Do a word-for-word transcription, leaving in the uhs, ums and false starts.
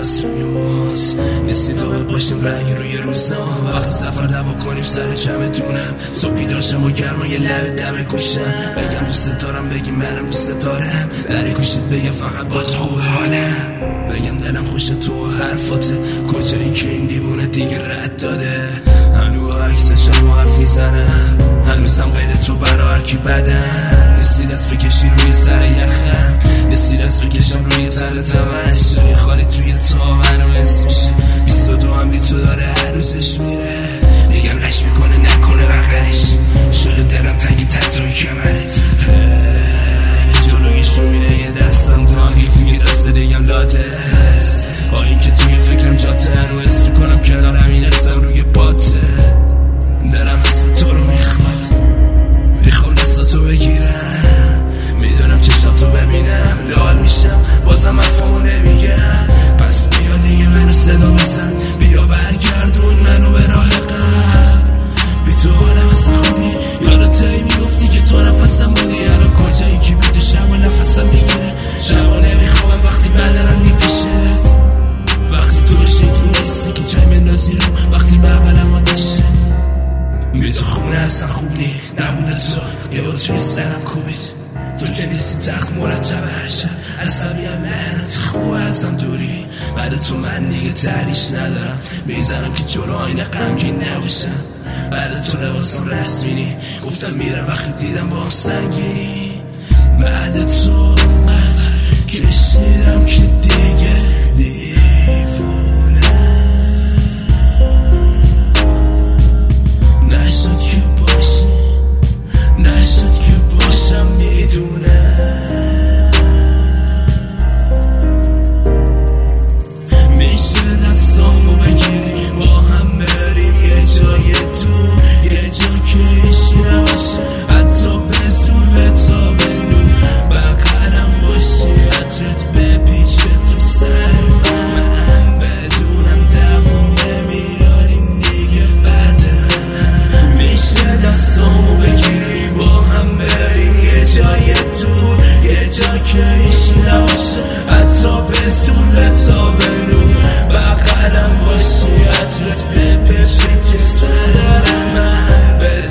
احساس روی موز نیستی تو باشیم رنگ روی روزنامه وقت سفر دوا کنیم سر جمع دونم صبح بیداشم و گرمای لب دم گوشم بگم دوست دارم بگی منم دوست دارم در گوشت بگم فقط با تو حالم بگم دلم خوش تو حرفاته کجایی که این دیوونه دیگه رد داده هنو عکسشم و حرف میزنم هنوزم غیر تو برا هرکی بدم نیستی دست بکشی روی سر یخم نیستی دست بکشم روی تن تمش جای خالی توی تا منو حس میشه بیست و دو هم بی تو داره هر روزش میره میگم نش میکنه نکنه بغلش شده دلم تنگی تحت روی کمرت جلویش رو میره یه دستم داهی توی دست دیگم لاته با این که توی فکرم جاته هنو حس میکنم کنارم این حسم روی باته دلم حس تو رو میخواد میخوام دستاتو بگیرم میدونم چشاتو ببینم لال میشم بازم حرفامو نمیگم پس بیا دیگه منو صدا بزن بیا برگردون منو به راه قبل بی تو حالم اصلا خوب نی یادته میگفتی که تو نفسم بودی الان کجایی که بی تو شب و نفسم میگیره شبا نمیخوابم وقتی بدنم میپیشد وقتی تو شیطون نیستی که جای مندازی رو وقتی بغلم آتشه بی تو خونه اصلا خوب نی نبوده تو یه توی سرم کوبید تو که نیستی تخت مرتب هر شب عصبی هم لعنت خوبه ازم دوری بعد تو من دیگه تحریش ندارم میزنم که جلو آینه غمگین نباشم بعد تو لباسم رسمی نی گفتم میرم وقتی دیدم با هم سنگینی بعد تو اونقدر کشیدم که دیگه دیوونه نشد که باشی نشد که باشم میدونه میشه دستامو بگیری با هم بریم یه جای دور یه جا که ایشی نباشه حتی به زور به تا به نور بغلم باشی عطرت بپیچه تو سر من بدونم دووم نمیاریم دیگه بده میشه دستامو بگیری با هم بریم یه جای دور یه جا که ایشی نباشه حتی به زور به تا به نور بغلم باشی عطرت بپیچه تو سر من